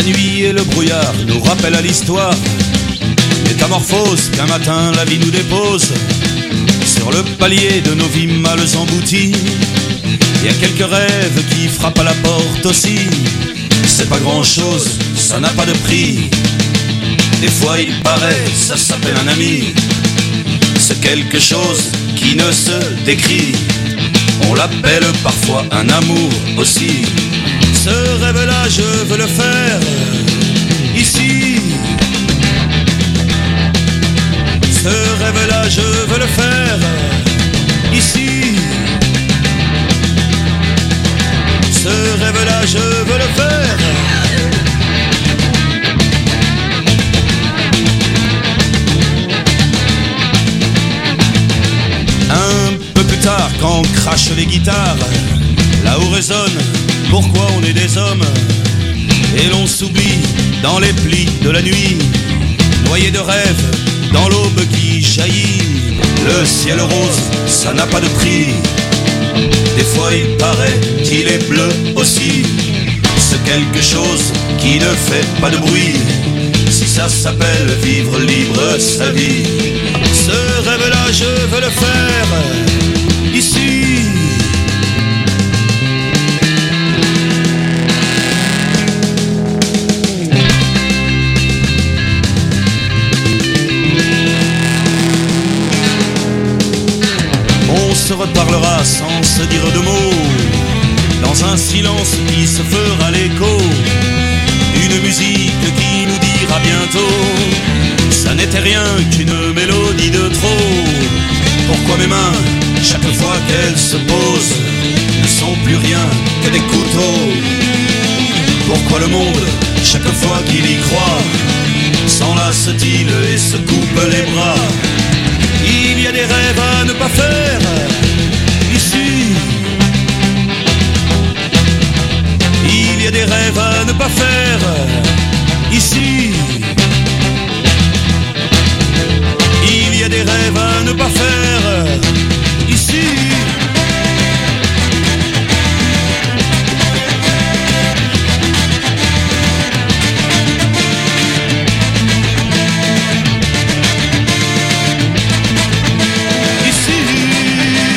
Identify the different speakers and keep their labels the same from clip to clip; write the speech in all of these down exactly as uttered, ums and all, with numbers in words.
Speaker 1: nuit et le brouillard nous rappellent à l'histoire. Métamorphose qu'un matin la vie nous dépose sur le palier de nos vies mal embouties. Il y a quelques rêves qui frappent à la porte aussi. C'est pas grand chose, ça n'a pas de prix. Des fois il paraît, ça s'appelle un ami. C'est quelque chose qui ne se décrit. On l'appelle parfois un amour aussi. Ce rêve-là je veux le faire ici. Ce rêve-là je veux le faire ici. Ce rêve-là je veux le faire. Un peu plus tard quand crachent les guitares, là où résonne pourquoi on est des hommes. Et l'on s'oublie dans les plis de la nuit, noyé de rêves dans l'aube qui jaillit. Le ciel rose, ça n'a pas de prix. Des fois il paraît qu'il est bleu aussi. C'est quelque chose qui ne fait pas de bruit. Si ça s'appelle vivre libre sa vie. Ce rêve-là je veux le faire ici. On se reparlera sans se dire de mots, dans un silence qui se fera l'écho. Une musique qui nous dira bientôt, ça n'était rien qu'une mélodie de trop. Pourquoi mes mains, chaque fois qu'elles se posent, ne sont plus rien que des couteaux? Pourquoi le monde, chaque fois qu'il y croit, s'enlace-t-il et se coupe les bras? Il y a des rêves à ne pas faire ici. Il y a des rêves à ne pas faire ici. Il y a des rêves à ne pas faire ici. Ici.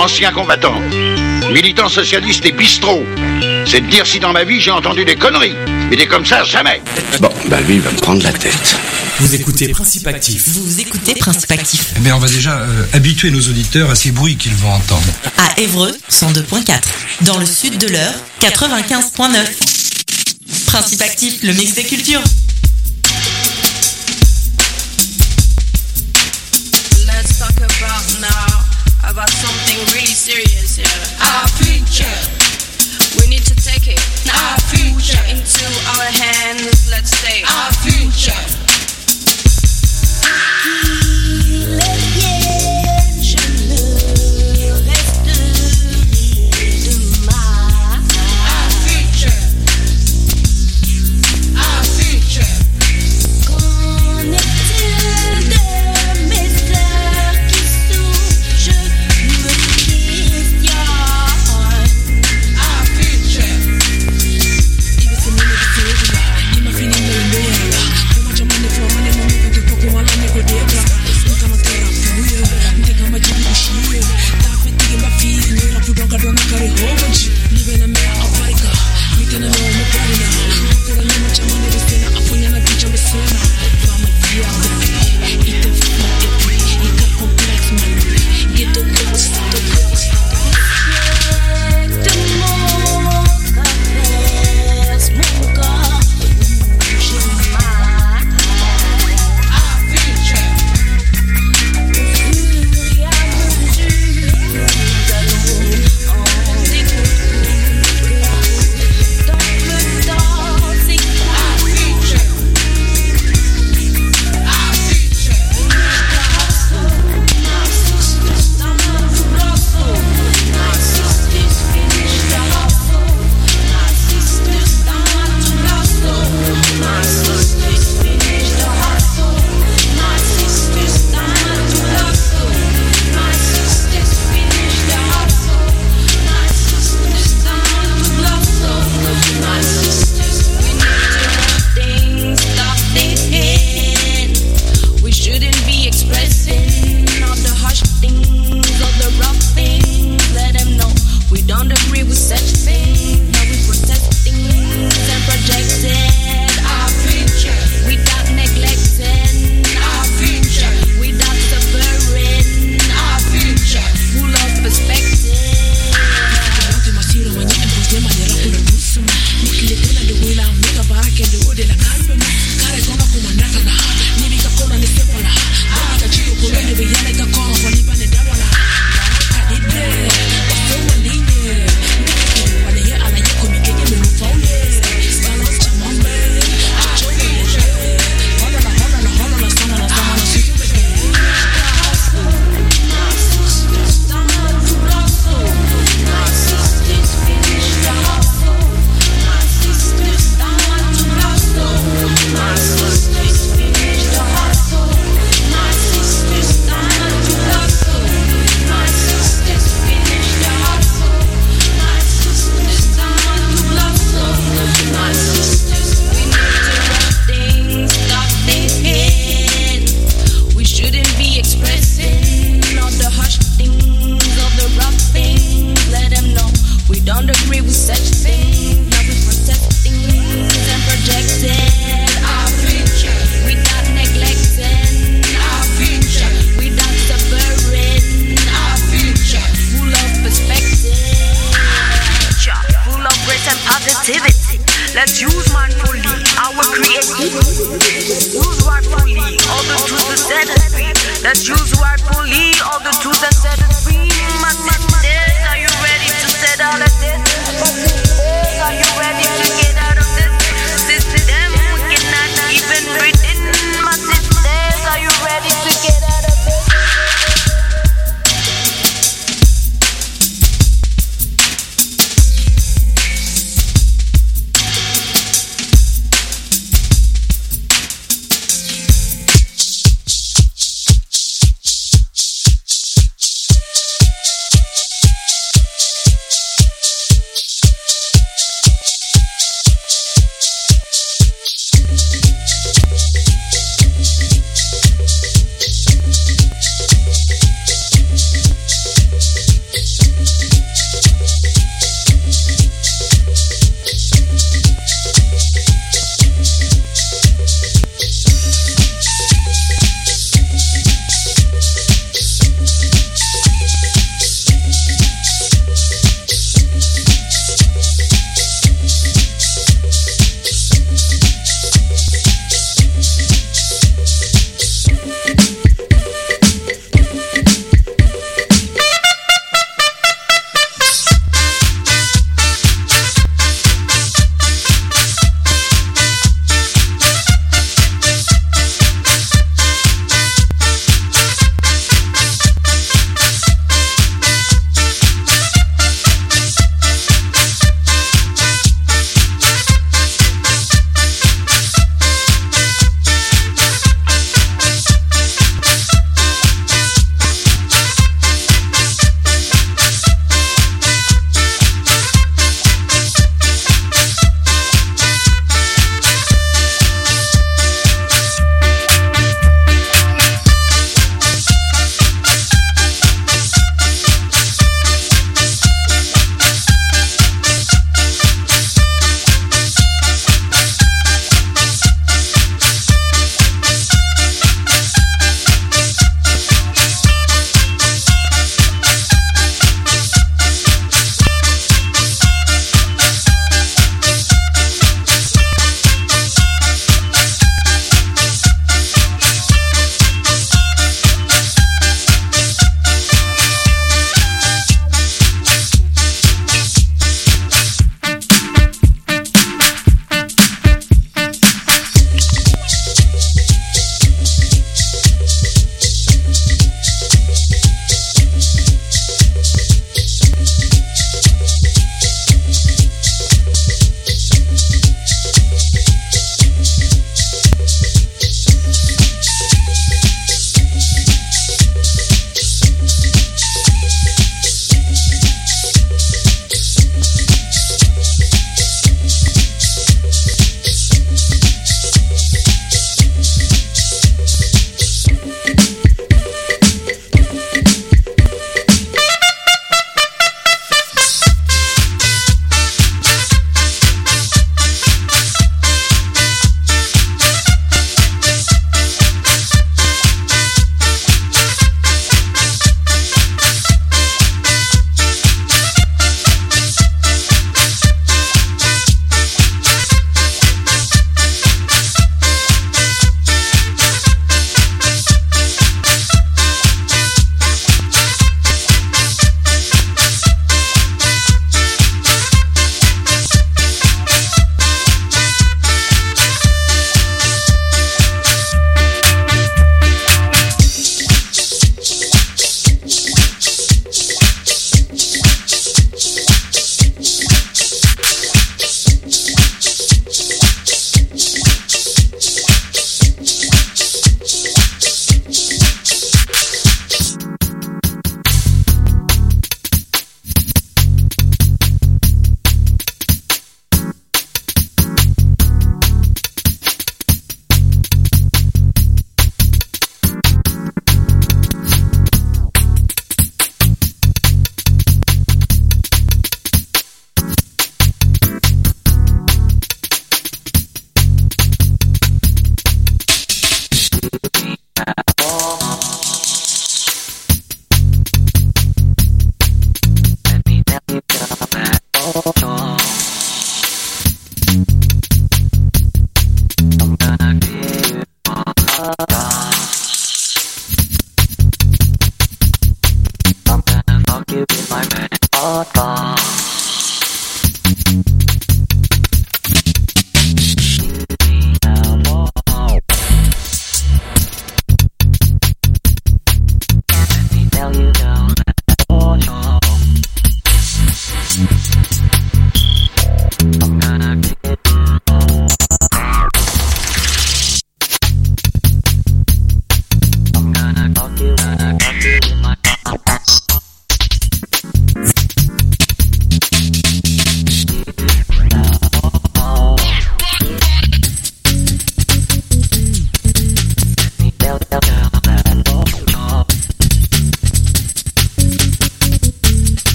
Speaker 2: ancien combattant, militant socialiste et bistrot. C'est de dire si dans ma vie j'ai entendu des conneries. Mais des comme ça, jamais.
Speaker 3: Bon, bah lui, il va me prendre la tête.
Speaker 4: Vous écoutez Principe Actif.
Speaker 5: Vous écoutez Principe Actif.
Speaker 6: Eh bien, on va déjà euh, habituer nos auditeurs à ces bruits qu'ils vont entendre.
Speaker 5: À Évreux, cent deux point quatre. Dans le sud de l'Eure, quatre-vingt-quinze point neuf. Principe Actif, le mix des cultures.
Speaker 7: Let's talk about now, about something really serious here. Our future. We need to take it, our future, into our hands. Let's say our future.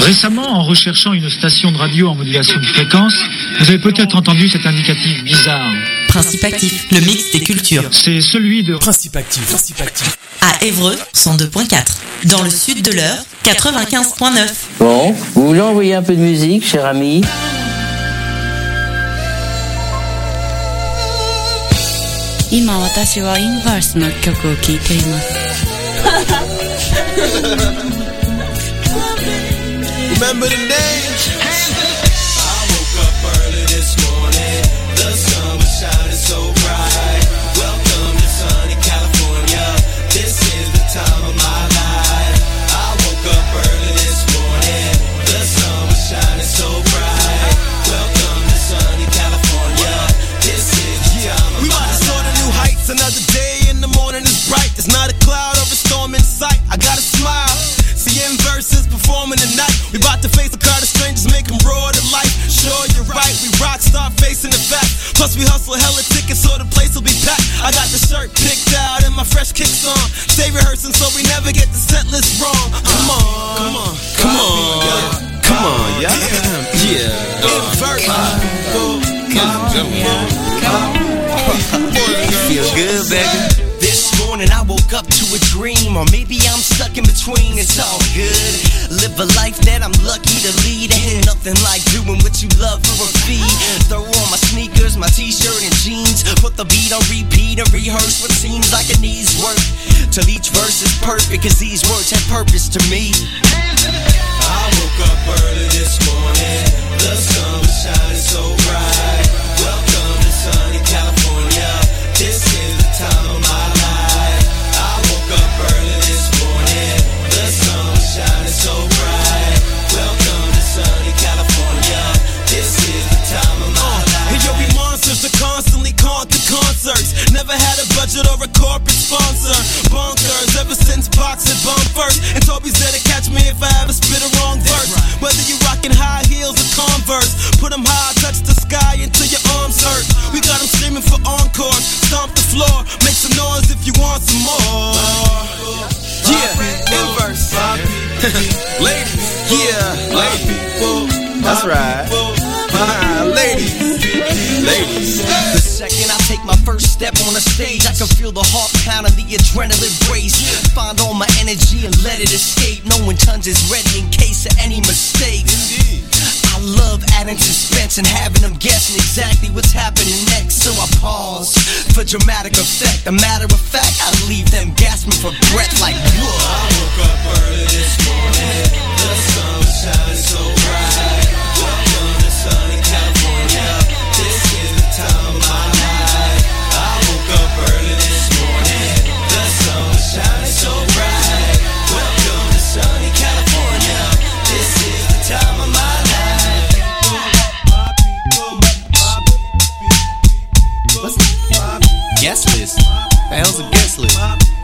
Speaker 8: Récemment, en recherchant une station de radio en modulation de fréquence, vous avez peut-être entendu cet indicatif bizarre.
Speaker 5: Principe Actif, le mix des cultures.
Speaker 8: C'est celui de
Speaker 4: Principe Actif. Principe Actif.
Speaker 5: À Évreux, cent deux virgule quatre. Dans le sud de l'Eure, quatre-vingt-quinze virgule neuf.
Speaker 9: Bon, vous voulez envoyer un peu de musique, cher ami?
Speaker 10: 今私はインバースの曲を聴いています。
Speaker 11: Remember the name? I woke up early this morning. The sun was shining so bright. Welcome to sunny California. This is the time of my life. I woke up early this morning. The sun was shining so bright. Welcome to sunny California. This is the time of my life. We might have soared to new heights. Another day in the morning is bright. There's not a cloud or a storm in sight. I gotta smile. Seeing verses performing tonight. We bout to face a crowd of strangers, make them roar to life. Sure, you're right, we rock, start facing the fact. Plus we hustle hella tickets so the place will be packed. I got the shirt picked out and my fresh kicks on. Stay rehearsing so we never get the set list wrong. Come on, come on, come on, come on, yeah, yeah. Invert. Feel good, baby. This morning I woke up to a dream, or maybe I'm stuck in between, it's all good. Live a life that I'm lucky to lead. Ain't nothing like doing what you love for a fee. Throw on my sneakers, my t-shirt and jeans. Put the beat on repeat and rehearse what seems like it needs work. Till each verse is perfect, cause these words have purpose to me. I woke up early this morning. The sun was shining so bright. Welcome to sunny California. This is the time of my life. I woke up early this morning. The sun was shining so bright. Welcome to sunny California. This is the time of my life. And yo, we monsters are constantly conquer concerts. Never had a budget or a corporate sponsor. Bonkers ever since Box had bombed first. And Toby's there to catch me if I ever spit a wrong verse. Whether you rockin' high heels or Converse, put them high, touch the sky until your arms hurt. We got them screaming for encore. Stomp the floor, make some noise if you want some more. Yeah, inverse. Ladies, yeah, ladies. That's right. Uh, ladies, ladies. The second I take my first step on the stage, I can feel the heart pound and the adrenaline race. Find all my energy and let it escape. Knowing tons is ready in case of any mistakes. I love adding suspense and having them guessing exactly what's happening next. So I pause for dramatic effect. A matter of fact, I leave them gasping for breath like whoa. I woke up early this morning. The sun was shining so bright. Welcome to sunny California. This is the time of my life. I woke up early this morning. The sun was shining so bright. Welcome to sunny California. This is the time of my life. Guest list. The hell's a guest list?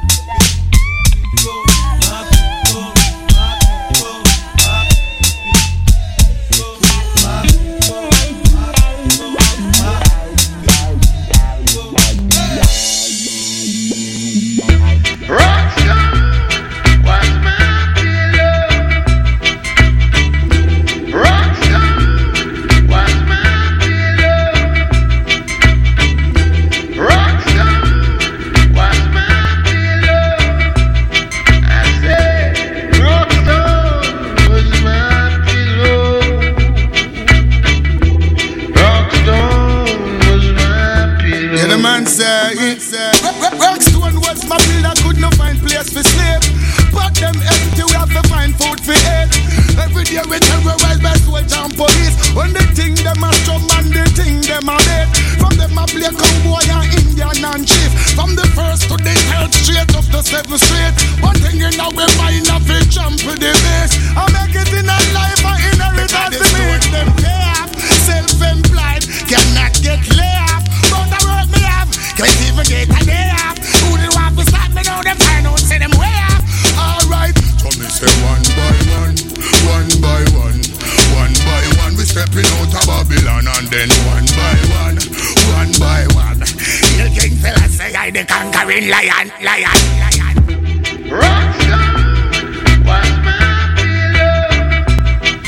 Speaker 11: Rockstone was my pillar, could not find place for sleep. But them empty, we have to find food for eat. Every day we terrorize by soldiers and police. When they think them a strong man, they think them a dead. From them a play cowboy and Indian and chief. From the first to the third, straight up the seventh street. One thing you know we mind of it, jump to the base. I make it in a life, I inherit as the meat. Them pay off, self-employed, cannot get laid off. But the work me have, can't even get a day off. Who they want to stop me now, them find out, say them way off. Alright, so me say one by one, one by one, one by one. We stepping out of Babylon and then one by one, one by one. You king fella say I the conquering lion, lion, lion. Rockstar was my pillow.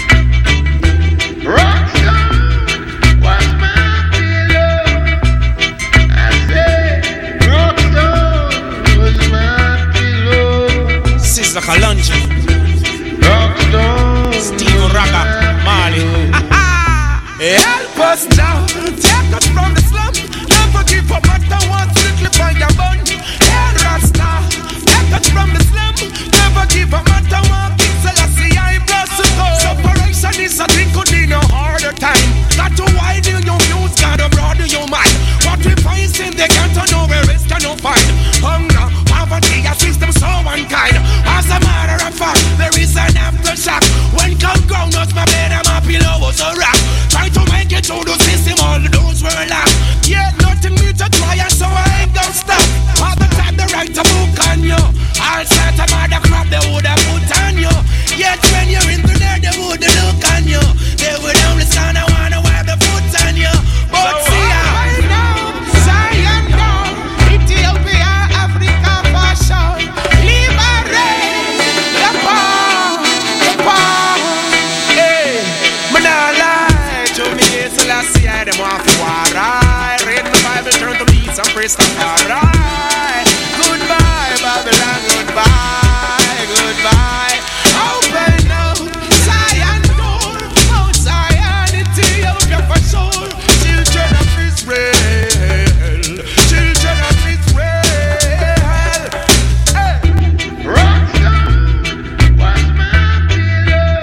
Speaker 12: Steve Raga, Marley.
Speaker 13: Help us now, take us from the slum. Never give up, matter what, strictly find your bun. Hey Rasta, take us from the slum. Never give up, matter what, King Selassie I bless to go. Separation is a thing, could be no harder time. Got to widen your views, gotta broaden your mind. What we find in the ghetto, nowhere else can you find. Hunger, poverty, a system so unkind. As a matter of fact, there is an aftershock. When come ground, not my bed and my pillow was a rock. Try to make it through the system, all those were lost. Yeah, nothing me to try, and so I ain't gonna stop. All the time they write a book on you. All sorts of other crap they would have put on you. Yet when you're in there, they would look on you. They would only stand and wanna wipe the foot on you. But so see ya. Right now, Zion down, Ethiopia, Africa, fashion. Liberate the poor, the poor. Hey, man, I lie to me, so I see I them off war. I read the Bible, turn to me, some praise to God. Goodbye, Babylon, goodbye, goodbye. Open up, Zion door, oh Zion, Ethiopia for sure. Children of Israel, children of Israel. Hey, Rockstar was my pillow.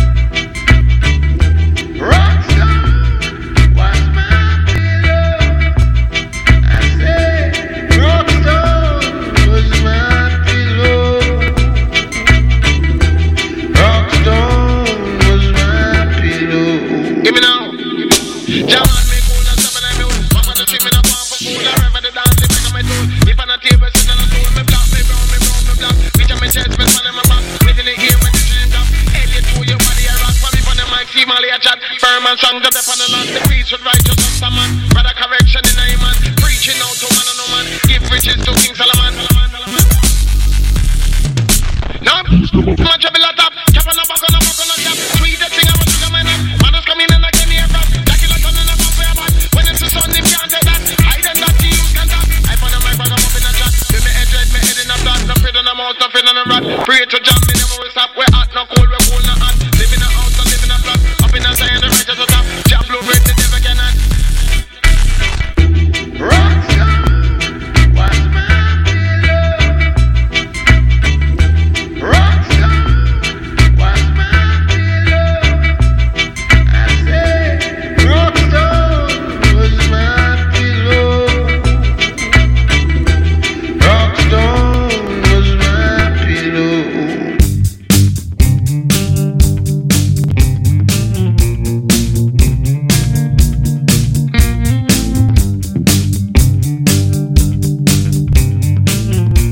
Speaker 13: Rockstar was my pillow. I said, Rockstar was my pillow. Rockstar was my pillow. Give me now. Jaman me cool and seven I mule. Papa the trip in a palm for fool. I rev the dance, they make a tool. If on a table, sit on a stool. Me black, me brown, me brown, me black. Bitch on me chest, me span in my back. Little in here when the dream drop. Elliot to your body, I rock. For me on the mic, see Molly a chat. Firm and strong, the dep on the land. The preach with righteous of some man. Brother correction in a man. Preaching out to man and no man. Give riches to King Solomon. Now, my trouble a top. Cap on a buck on a buck on a cap. Sweet the thing I was to my man. Man is coming in again here from. Like it like on in a bump for your back. When it's the sun, him can't take that. I then that you can talk. I found a mic, bag up in a chat. Give me head, dread, me head in a flat. Nothing on the mouth, nothing on the rat. Pray to jam me.